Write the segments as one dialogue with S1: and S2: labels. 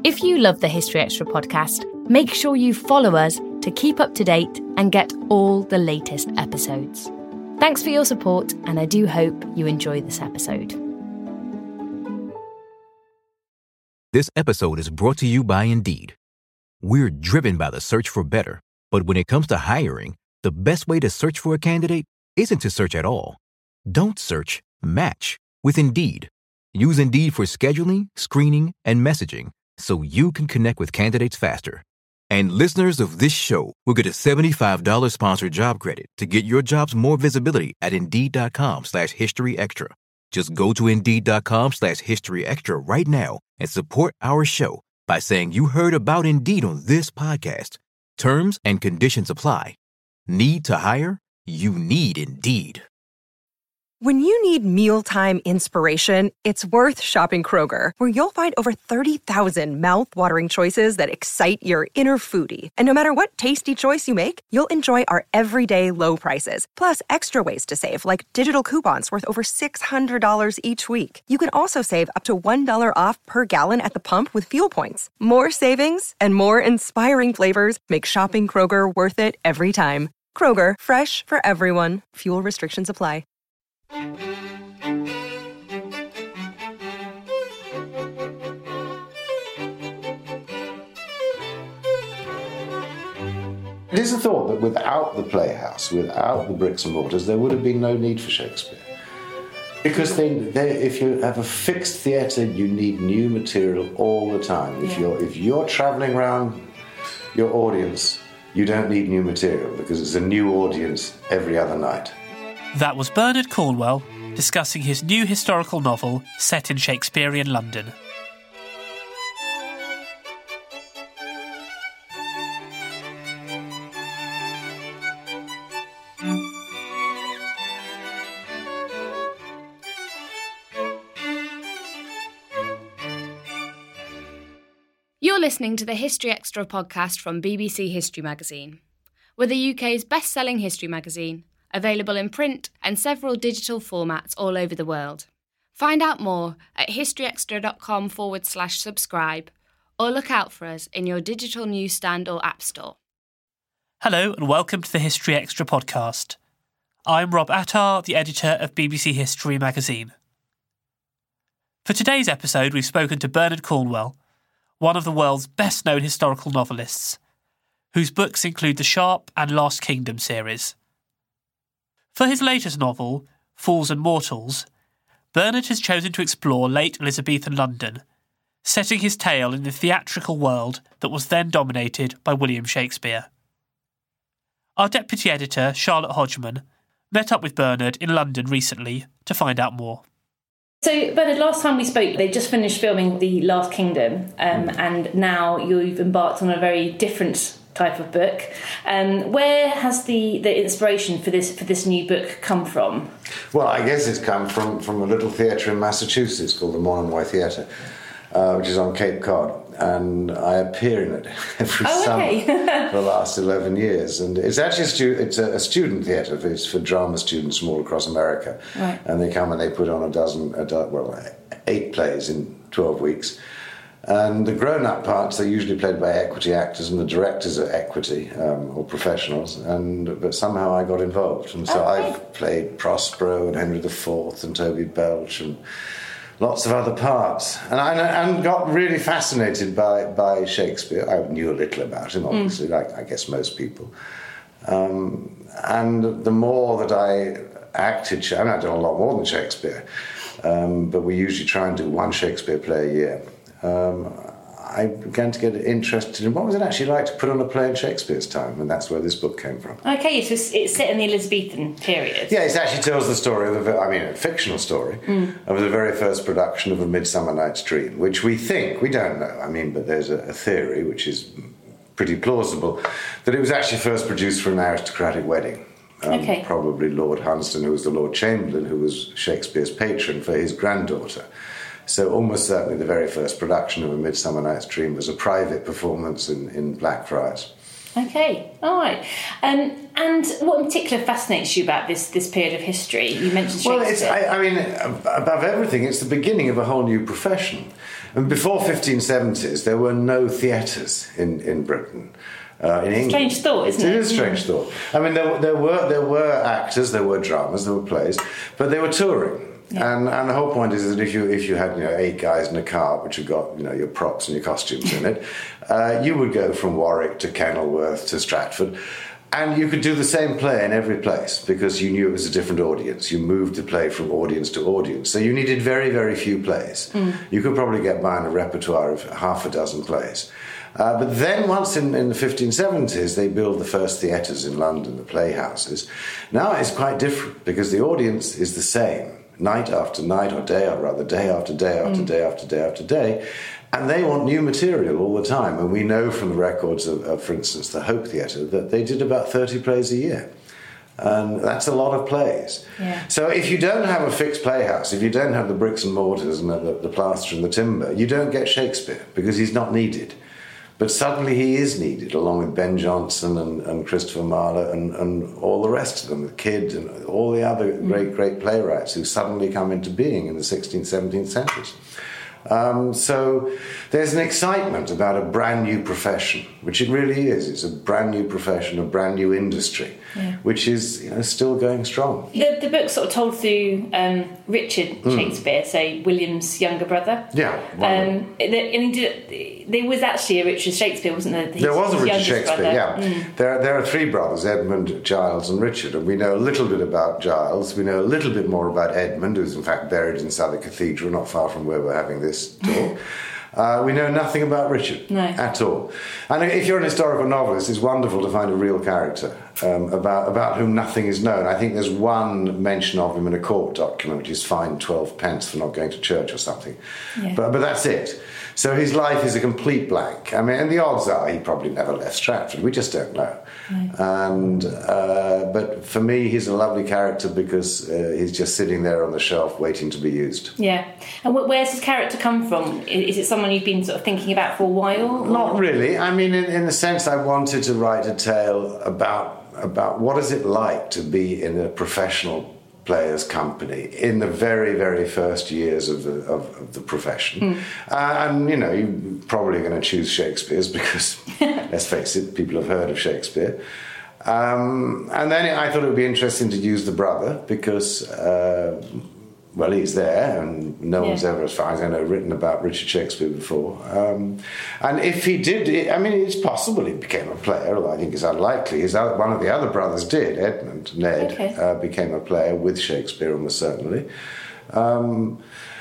S1: If you love the History Extra podcast, make sure you follow us to keep up to date and get all the latest episodes. Thanks for your support, and I do hope you enjoy this episode.
S2: This episode is brought to you by Indeed. We're driven by the search for better, but when it comes to hiring, the best way to search for a candidate isn't to search at all. Don't search, match with Indeed. Use Indeed for scheduling, screening, and messaging so you can connect with candidates faster. And listeners of this show will get a $75 sponsored job credit to get your jobs more visibility at Indeed.com/HistoryExtra. Just go to Indeed.com/HistoryExtra right now and support our show by saying you heard about Indeed on this podcast. Terms and conditions apply. Need to hire? You need Indeed.
S3: When you need mealtime inspiration, it's worth shopping Kroger, where you'll find over 30,000 mouth-watering choices that excite your inner foodie. And no matter what tasty choice you make, you'll enjoy our everyday low prices, plus extra ways to save, like digital coupons worth over $600 each week. You can also save up to $1 off per gallon at the pump with fuel points. More savings and more inspiring flavors make shopping Kroger worth it every time. Kroger, fresh for everyone. Fuel restrictions apply.
S4: It is a thought that without the playhouse, without the bricks and mortars, there would have been no need for Shakespeare. Because if you have a fixed theatre, you need new material all the time. If you're travelling around your audience, you don't need new material because it's a new audience every other night.
S5: That was Bernard Cornwell discussing his new historical novel set in Shakespearean London.
S1: You're listening to the History Extra podcast from BBC History Magazine. We're the UK's best-selling history magazine, available in print and several digital formats all over the world. Find out more at historyextra.com/subscribe or look out for us in your digital newsstand or app store.
S5: Hello and welcome to the History Extra podcast. I'm Rob Attar, the editor of BBC History Magazine. For today's episode, we've spoken to Bernard Cornwell, one of the world's best-known historical novelists, whose books include the Sharpe and Last Kingdom series. For his latest novel, Fools and Mortals, Bernard has chosen to explore late Elizabethan London, setting his tale in the theatrical world that was then dominated by William Shakespeare. Our deputy editor, Charlotte Hodgman, met up with Bernard in London recently to find out more.
S6: So, Bernard, last time we spoke, they just finished filming The Last Kingdom, and now you've embarked on a very different type of book. Where has the inspiration for this new book come from?
S4: Well, I guess it's come from a little theatre in Massachusetts called the Monomoy Theatre, which is on Cape Cod, and I appear in it every summer for the last 11 years. And it's actually a student theatre. It's for drama students from all across America, right. And they come and they put on 8 plays in 12 weeks. And the grown-up parts are usually played by equity actors, and the directors are equity or professionals. But somehow I got involved, and so I've played Prospero and Henry IV and Toby Belch and lots of other parts. And I got really fascinated by Shakespeare. I knew a little about him, obviously, like I guess most people. And the more that I acted, I've done a lot more than Shakespeare, but we usually try and do one Shakespeare play a year. I began to get interested in what was it actually like to put on a play in Shakespeare's time, and that's where this book came from.
S6: Okay, so it's set in the Elizabethan period.
S4: Yeah, it actually tells the story of a fictional story of the very first production of A Midsummer Night's Dream, which we don't know, but there's a theory, which is pretty plausible, that it was actually first produced for an aristocratic wedding. Probably Lord Hunsdon, who was the Lord Chamberlain, who was Shakespeare's patron, for his granddaughter. So almost certainly the very first production of A Midsummer Night's Dream was a private performance in Blackfriars.
S6: Okay, all right. And what in particular fascinates you about this period of history? You mentioned Shakespeare.
S4: Well, above everything, it's the beginning of a whole new profession. And before 1570s, there were no theatres in Britain. In England.
S6: Strange thought, isn't it?
S4: It is a strange thought. I mean, there were actors, there were dramas, there were plays, but they were touring. Yeah. And the whole point is that if you had 8 guys in a cart which have got your props and your costumes in it, you would go from Warwick to Kenilworth to Stratford, and you could do the same play in every place because you knew it was a different audience. You moved the play from audience to audience, so you needed very, very few plays. You could probably get by on a repertoire of half a dozen plays. But then once in the 1570s, they built the first theatres in London, the playhouses. Now it's quite different because the audience is the same, night after night, or day after day after day after day after day after day, and they want new material all the time. And we know from the records of for instance, the Hope Theatre, that they did about 30 plays a year. And that's a lot of plays. Yeah. So if you don't have a fixed playhouse, if you don't have the bricks and mortars and the plaster and the timber, you don't get Shakespeare because he's not needed. But suddenly he is needed, along with Ben Jonson and Christopher Marlowe and all the rest of them, the Kyd and all the other great playwrights who suddenly come into being in the 16th, 17th centuries. So there's an excitement about a brand new profession, which it really is. It's a brand new profession, a brand new industry, which is still going strong.
S6: The book's sort of told through Richard Shakespeare, so William's younger brother.
S4: Yeah.
S6: There was actually a Richard Shakespeare, wasn't there?
S4: There was a Richard Shakespeare,
S6: brother.
S4: yeah. There are 3 brothers, Edmund, Giles and Richard, and we know a little bit about Giles. We know a little bit more about Edmund, who's in fact buried in Southwark Cathedral, not far from where we're having this talk. We know nothing about Richard at all. And if you're an historical novelist, it's wonderful to find a real character about whom nothing is known. I think there's one mention of him in a court document, which is fined 12 pence for not going to church or something. Yeah. But that's it. So his life is a complete blank. I mean, and the odds are he probably never left Stratford. We just don't know. And but for me, he's a lovely character because he's just sitting there on the shelf waiting to be used.
S6: Yeah. And where's his character come from? Is it someone you've been sort of thinking about for a while? Or?
S4: Not really. I mean, in the sense I wanted to write a tale about what is it like to be in a professional players' company in the very, very first years of the profession. And, you're probably going to choose Shakespeare's because, let's face it, people have heard of Shakespeare. And then I thought it would be interesting to use the brother because, he's there and no one's ever, as far as I know, written about Richard Shakespeare before. And if he did, it's possible he became a player, although I think it's unlikely. One of the other brothers did, Edmund, Ned, became a player with Shakespeare almost certainly. And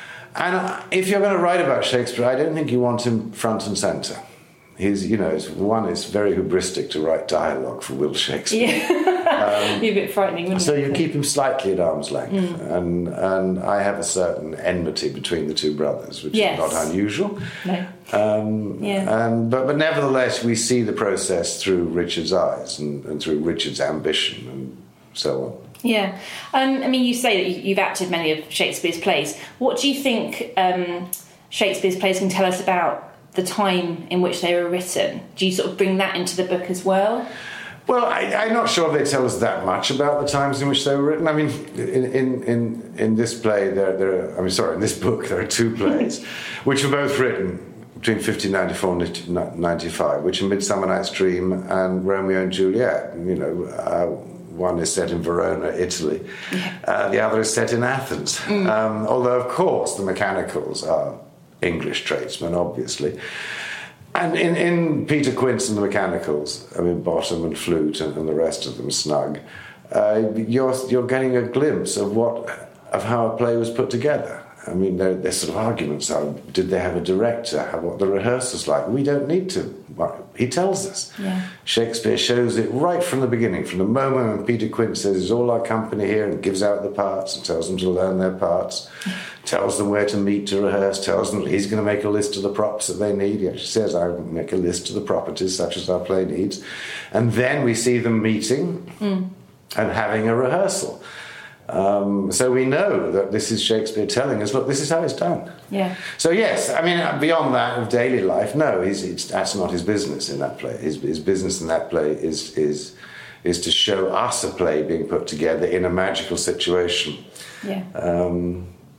S4: if you're going to write about Shakespeare, I don't think you want him front and centre. It's very hubristic to write dialogue for Will Shakespeare.
S6: Yeah. Be a bit frightening, wouldn't it?
S4: So you keep him slightly at arm's length. And I have a certain enmity between the 2 brothers, which is not unusual. No. But nevertheless, we see the process through Richard's eyes and through Richard's ambition and so on.
S6: Yeah. You say that you've acted many of Shakespeare's plays. What do you think Shakespeare's plays can tell us about the time in which they were written? Do you sort of bring that into the book as well?
S4: Well, I'm not sure they tell us that much about the times in which they were written. I mean, in this play, in this book, there are 2 plays, which were both written between 1594 and 1595, which are Midsummer Night's Dream and Romeo and Juliet. One is set in Verona, Italy. The other is set in Athens. Although, of course, the mechanicals are English tradesmen, obviously. And in Peter Quince and the Mechanicals, Bottom and Flute and the rest of them, Snug, you're getting a glimpse of how a play was put together. There's sort of arguments. Did they have a director? What the rehearsals like? We don't need to. He tells us. Yeah. Shakespeare shows it right from the beginning, from the moment when Peter Quince says, "It's all our company here," and gives out the parts and tells them to learn their parts, tells them where to meet to rehearse, tells them he's going to make a list of the props that they need. He actually says, "I will make a list of the properties such as our play needs," and then we see them meeting and having a rehearsal. So we know that this is Shakespeare telling us, look, this is how it's done. Yeah. So yes, beyond that of daily life, no, that's not his business in that play. His business in that play is to show us a play being put together in a magical situation. Yeah.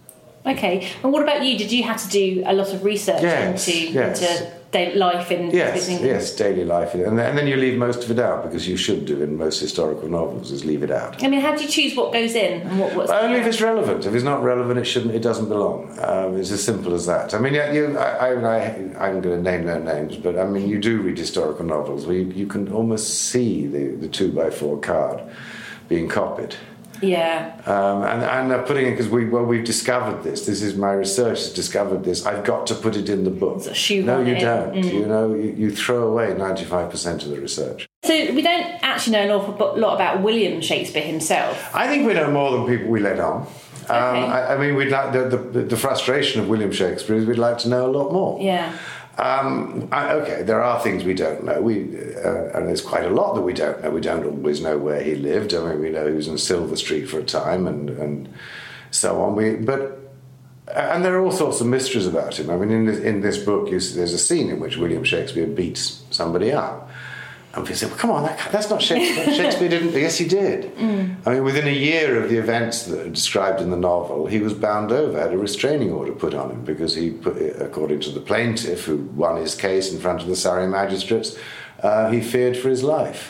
S6: Okay. And what about you? Did you have to do a lot of research into life in England?
S4: Yes, daily life. And then you leave most of it out, because you should do in most historical novels, is leave it out.
S6: I mean, how do you choose what goes in and what's
S4: only if it's relevant. If it's not relevant, it doesn't belong. It's as simple as that. I mean, I'm going to name no names, but I mean, you do read historical novels where you can almost see the 2x4 card being copied.
S6: Yeah.
S4: And they're putting it because we've discovered this. This is my research has discovered this. I've got to put it in the book. No, you don't. You throw away 95% of the research.
S6: So we don't actually know an awful lot about William Shakespeare himself.
S4: I think we know more than people we let on.
S6: Okay.
S4: I mean, we'd like the frustration of William Shakespeare is we'd like to know a lot more.
S6: Yeah.
S4: There are things we don't know. And there's quite a lot that we don't know. We don't always know where he lived. I mean, we know he was in Silver Street for a time, and so on. And there are all sorts of mysteries about him. I mean, in this book, there's a scene in which William Shakespeare beats somebody up. And people say, well, come on, that's not Shakespeare. Shakespeare didn't. Yes, he did. I mean, within a year of the events that are described in the novel, he was bound over, had a restraining order put on him, because according to the plaintiff, who won his case in front of the Surrey magistrates, he feared for his life.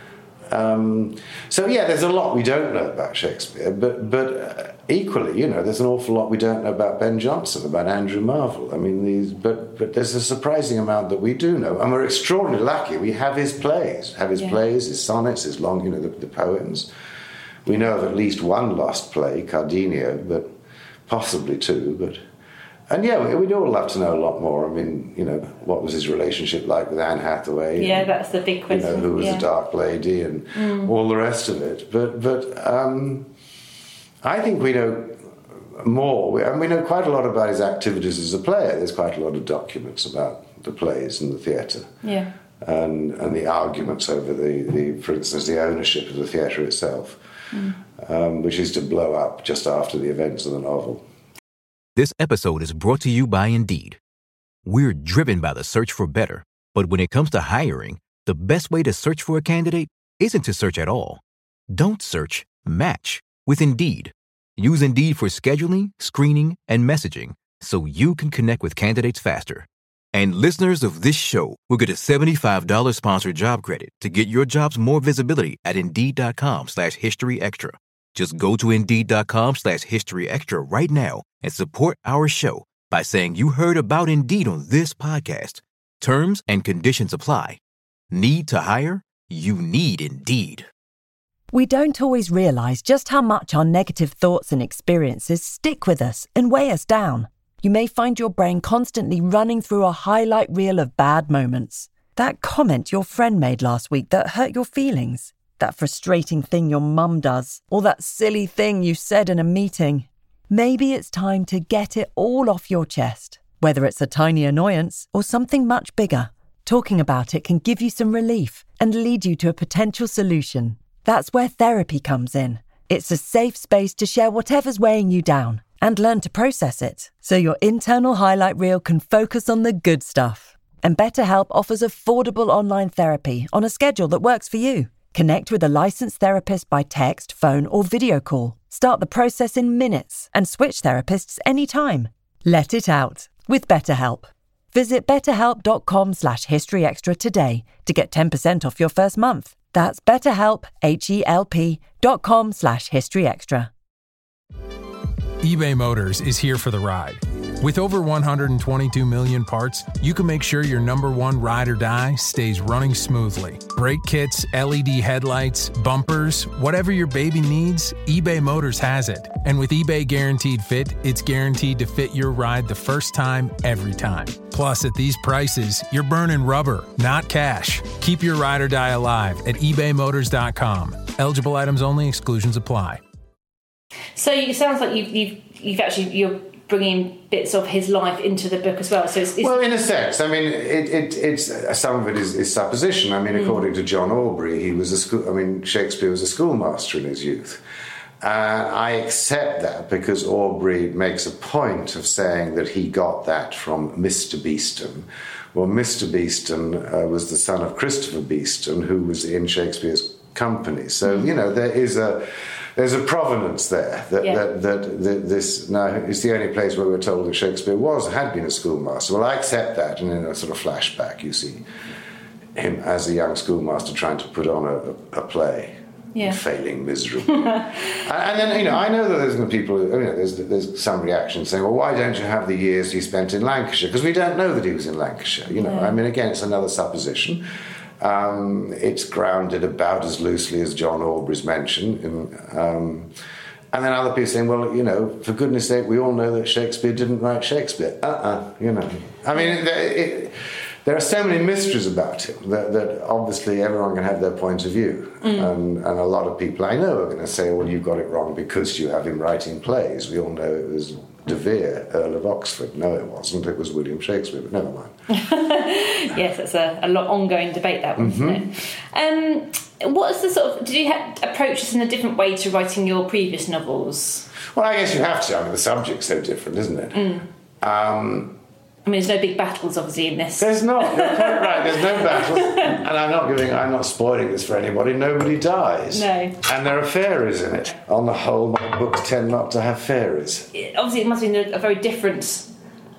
S4: There's a lot we don't know about Shakespeare, but equally, there's an awful lot we don't know about Ben Jonson, about Andrew Marvell. I mean, but there's a surprising amount that we do know, and we're extraordinarily lucky. We have his plays, his sonnets, his long, the poems. We know of at least one lost play, Cardenio, but possibly two, And we'd all love to know a lot more. I mean, what was his relationship like with Anne Hathaway?
S6: Yeah, that's the big question.
S4: Who was the Dark Lady and all the rest of it. But I think we know more. We know quite a lot about his activities as a player. There's quite a lot of documents about the plays and the theatre.
S6: Yeah.
S4: And the arguments over for instance, the ownership of the theatre itself, which is to blow up just after the events of the novel.
S2: This episode is brought to you by Indeed. We're driven by the search for better, but when it comes to hiring, the best way to search for a candidate isn't to search at all. Don't search, match with Indeed. Use Indeed for scheduling, screening, and messaging so you can connect with candidates faster. And listeners of this show will get a $75 sponsored job credit to get your jobs more visibility at Indeed.com/HistoryExtra. Just go to Indeed.com/HistoryExtra right now and support our show by saying you heard about Indeed on this podcast. Terms and conditions apply. Need to hire? You need Indeed.
S7: We don't always realize just how much our negative thoughts and experiences stick with us and weigh us down. You may find your brain constantly running through a highlight reel of bad moments. That comment your friend made last week that hurt your feelings. That frustrating thing your mum does, or that silly thing you said in a meeting. Maybe it's time to get it all off your chest, whether it's a tiny annoyance or something much bigger. Talking about it can give you some relief and lead you to a potential solution. That's where therapy comes in. It's a safe space to share whatever's weighing you down and learn to process it, so your internal highlight reel can focus on the good stuff. And BetterHelp offers affordable online therapy on a schedule that works for you. Connect with a licensed therapist by text, phone, or video call. Start the process in minutes and switch therapists anytime. Let it out with BetterHelp. Visit betterhelp.com/historyextra today to get 10% off your first month. That's BetterHelp, HELP.com/historyextra.
S8: eBay Motors is here for the ride. With over 122 million parts, you can make sure your number one ride or die stays running smoothly. Brake kits, LED headlights, bumpers, whatever your baby needs, eBay Motors has it. And with eBay Guaranteed Fit, it's guaranteed to fit your ride the first time, every time. Plus, at these prices, you're burning rubber, not cash. Keep your ride or die alive at ebaymotors.com. Eligible items only. Exclusions apply.
S6: So it sounds like you're bringing bits of his life into the book as well. So it's
S4: well, in a sense. I mean, it's some of it is supposition. I mean, according to John Aubrey, Shakespeare was a schoolmaster in his youth. I accept that because Aubrey makes a point of saying that he got that from Mr. Beeston. Well, Mr. Beeston was the son of Christopher Beeston, who was in Shakespeare's company. So, there's a provenance there that this now is the only place where we're told that Shakespeare had been a schoolmaster. Well, I accept that, and in a sort of flashback, you see him as a young schoolmaster trying to put on a play. Yeah. Failing miserably. and then, I know that there's going to be people, there's some reaction saying, well, why don't you have the years he spent in Lancashire? Because we don't know that he was in Lancashire, I mean, again, it's another supposition. It's grounded about as loosely as John Aubrey's mention. And then other people saying, well, for goodness sake, we all know that Shakespeare didn't write Shakespeare. I mean, there are so many mysteries about him that obviously everyone can have their point of view. And a lot of people I know are going to say, well, you got it wrong because you have him writing plays. We all know it was De Vere, Earl of Oxford. No, it wasn't. It was William Shakespeare, but never mind.
S6: Yes, that's a lot ongoing debate, that one, isn't it? What's the sort of... Did you approach this in a different way to writing your previous novels?
S4: Well, I guess you have to. I mean, the subject's so different, isn't it?
S6: I mean, there's no big battles, obviously, in this.
S4: There's not. You're quite right. There's no battles. And I'm not spoiling this for anybody. Nobody dies.
S6: No.
S4: And there are fairies in it. On the whole, my books tend not to have fairies.
S6: Obviously, it must have been a very different...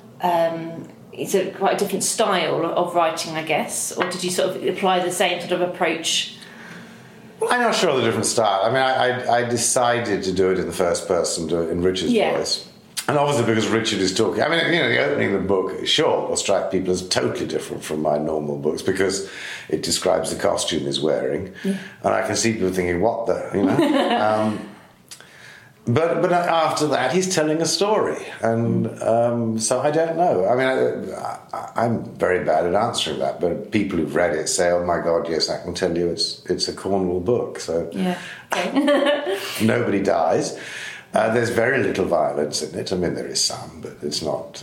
S6: it's quite a different style of writing, I guess. Or did you sort of apply the same sort of approach?
S4: Well, I'm not sure of the different style. I mean, I decided to do it in the first person, in Richard's voice. And obviously because Richard is talking... I mean, the opening of the book, sure, will strike people as totally different from my normal books because it describes the costume he's wearing. Yeah. And I can see people thinking, what the... But after that, he's telling a story. And so I don't know. I mean, I'm very bad at answering that. But people who've read it say, oh, my God, yes, I can tell you it's a Cornwall book. So nobody dies. There's very little violence in it. I mean, there is some, but it's not...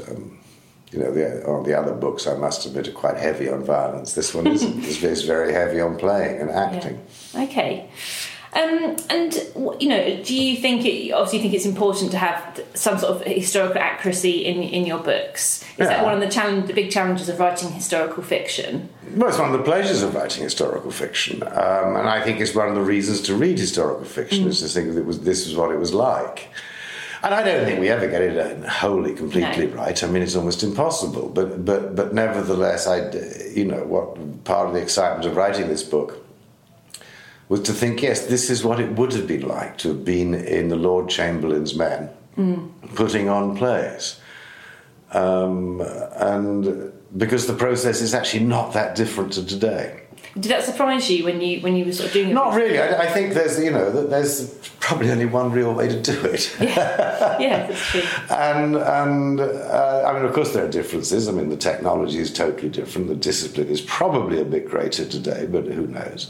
S4: the other books, I must admit, are quite heavy on violence. This one isn't. It's very heavy on playing and acting.
S6: Yeah. Okay. Do you think obviously think it's important to have some sort of historical accuracy in your books? Is that one of the big challenges of writing historical fiction?
S4: Well, it's one of the pleasures of writing historical fiction, and I think it's one of the reasons to read historical fiction is to think that this is what it was like. And I don't think we ever get it wholly, completely right. I mean, it's almost impossible. But nevertheless, what part of the excitement of writing this book was to think, yes, this is what it would have been like to have been in the Lord Chamberlain's Men, putting on plays. And because the process is actually not that different to today.
S6: Did that surprise you when you were sort of doing it?
S4: Not really. I think there's probably only one real way to do it.
S6: Yeah, that's true.
S4: And I mean, of course, there are differences. I mean, the technology is totally different. The discipline is probably a bit greater today, but who knows?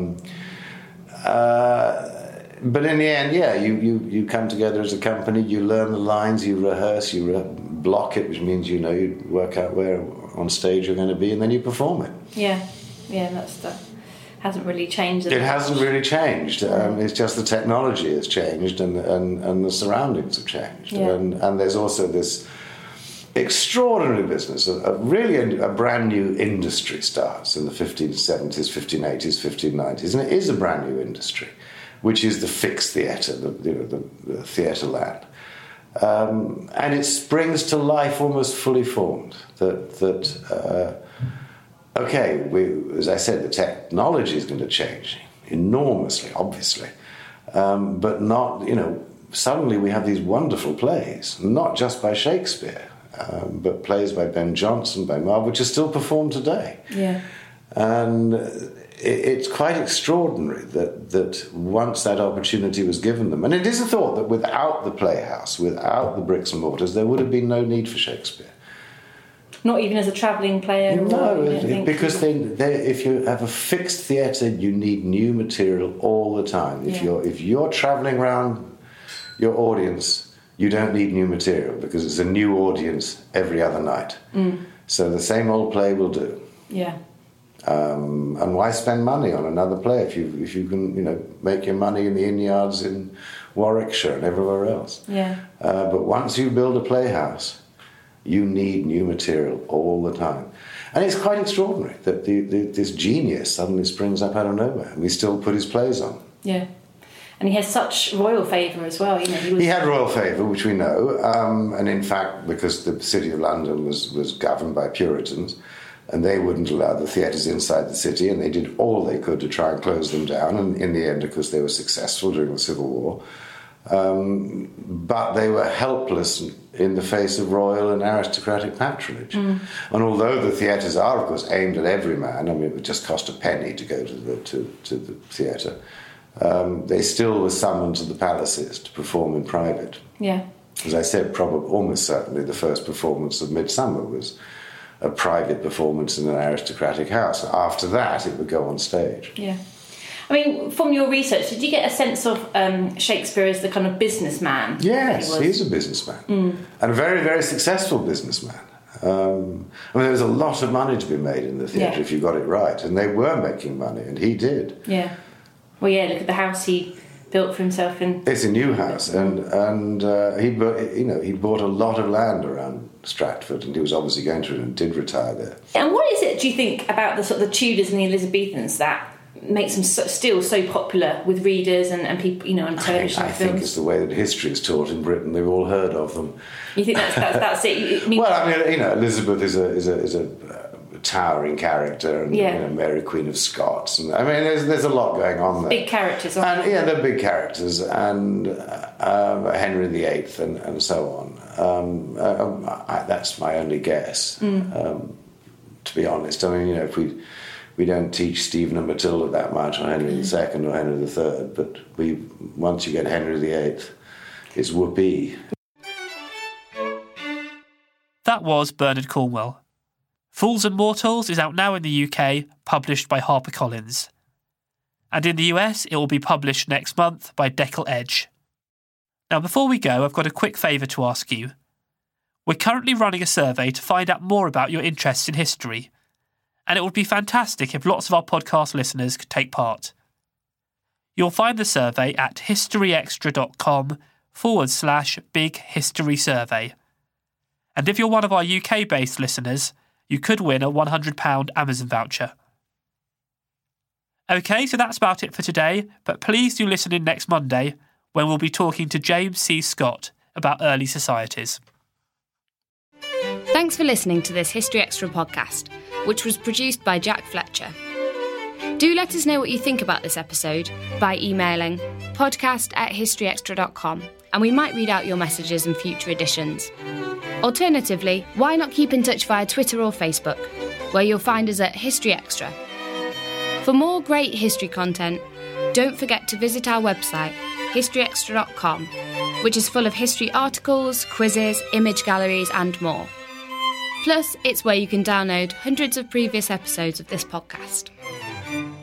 S4: But in the end, you come together as a company. You learn the lines. You rehearse. You block it, which means you work out where on stage you're going to be, and then you perform it.
S6: Yeah, that hasn't really changed.
S4: It hasn't really changed. It's just the technology has changed and the surroundings have changed. Yeah. And there's also this extraordinary business, really a brand new industry starts in the 1570s, 1580s, 1590s, and it is a brand new industry, which is the fixed theatre, the theatre land. And it springs to life almost fully formed. As I said, the technology is going to change enormously, obviously. But not, suddenly we have these wonderful plays, not just by Shakespeare, but plays by Ben Jonson, by Marvell, which are still performed today.
S6: Yeah.
S4: And it's quite extraordinary that once that opportunity was given them, and it is a thought that without the playhouse, without the bricks and mortars, there would have been no need for Shakespeare.
S6: Not even as a travelling player?
S4: No, because if you have a fixed theatre, you need new material all the time. If you're travelling around your audience, you don't need new material because it's a new audience every other night. So the same old play will do.
S6: Yeah.
S4: And why spend money on another play if you can make your money in the inn yards in Warwickshire and everywhere else?
S6: Yeah.
S4: But once you build a playhouse, you need new material all the time. And it's quite extraordinary that this genius suddenly springs up out of nowhere and we still put his plays on.
S6: Yeah. And he has such royal favour as well.
S4: He had royal favour, which we know, and in fact, because the City of London was governed by Puritans, and they wouldn't allow the theatres inside the city, and they did all they could to try and close them down, and in the end, of course, they were successful during the Civil War. But they were helpless in the face of royal and aristocratic patronage. And although the theatres are, of course, aimed at every man, I mean, it would just cost a penny to go to the theatre, they still were summoned to the palaces to perform in private.
S6: Yeah.
S4: As I said, probably almost certainly the first performance of Midsummer was a private performance in an aristocratic house. After that, it would go on stage.
S6: Yeah. I mean, from your research, did you get a sense of Shakespeare as the kind of businessman?
S4: Yes, he is a businessman. And a very, very successful businessman. I mean, there was a lot of money to be made in the theatre if you got it right. And they were making money, and he did.
S6: Yeah. Well, yeah, look at the house he built for himself.
S4: It's a new house, and he bought a lot of land around Stratford, and he was obviously going to and did retire there.
S6: And what is it, do you think, about the sort of the Tudors and the Elizabethans that makes them still so popular with readers and people, on television
S4: I
S6: films?
S4: think it's the way that history is taught in Britain. They've all heard of them.
S6: You think that's it?
S4: Well, I mean, Elizabeth is a towering character, and Mary Queen of Scots, and I mean, there's a lot going on there.
S6: Big characters, aren't they?
S4: Yeah, they're big characters, and Henry VIII and so on. That's my only guess. To be honest, I mean, if we don't teach Stephen and Matilda that much, or Henry II or Henry III, but once you get Henry VIII, it's whoopee.
S5: That was Bernard Cornwell. Fools and Mortals is out now in the UK, published by HarperCollins. And in the US, it will be published next month by Deckle Edge. Now, before we go, I've got a quick favour to ask you. We're currently running a survey to find out more about your interests in history, and it would be fantastic if lots of our podcast listeners could take part. You'll find the survey at historyextra.com/big history survey. And if you're one of our UK-based listeners, you could win a £100 Amazon voucher. OK, so that's about it for today, but please do listen in next Monday when we'll be talking to James C. Scott about early societies.
S1: Thanks for listening to this History Extra podcast, which was produced by Jack Fletcher. Do let us know what you think about this episode by emailing podcast@historyextra.com, and we might read out your messages in future editions. Alternatively, why not keep in touch via Twitter or Facebook, where you'll find us at History Extra. For more great history content, don't forget to visit our website, historyextra.com, which is full of history articles, quizzes, image galleries and more. Plus, it's where you can download hundreds of previous episodes of this podcast.